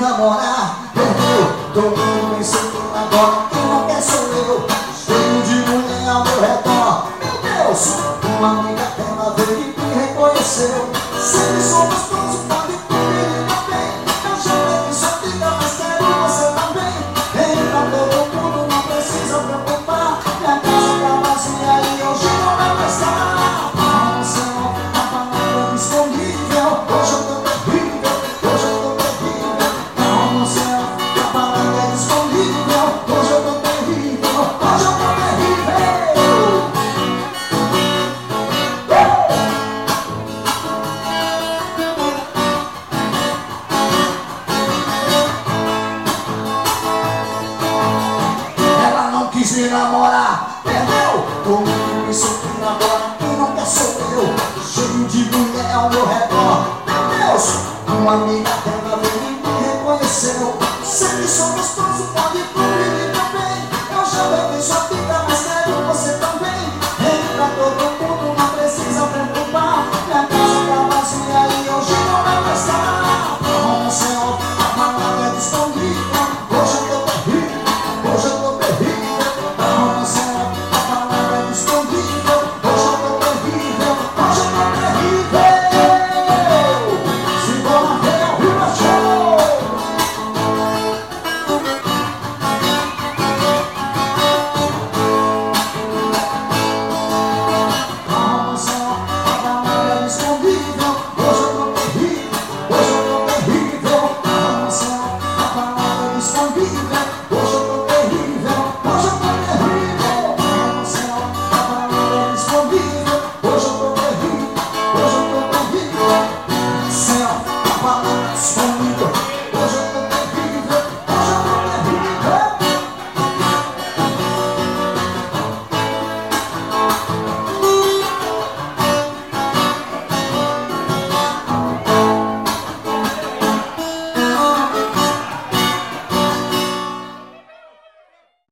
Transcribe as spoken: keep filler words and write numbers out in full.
namorar, perdeu. Todo mundo pensou que agora quem não quer sou eu. Cheio de mulher ao meu redor, meu Deus. Uma amiga dela veio e me reconheceu. Sempre sou gostoso, pode comigo também. Eu já levei sua vida, mas quero você também. Vem pra todo mundo, não precisa preocupar. Minha casa tá vazia e hoje não vai mais estar. Não, você não fica falando disponível. Hoje eu tô terrível, hoje eu tô terrível. Não, você não fica falando disponível. Hoje eu tô terrível, hoje eu tô terrível. Ela não quis me namorar, perdeu. Todo mundo pensou que agora quem não quer sou eu. Cheio de mulher ao meu redor, meu Deus. Uma amiga dela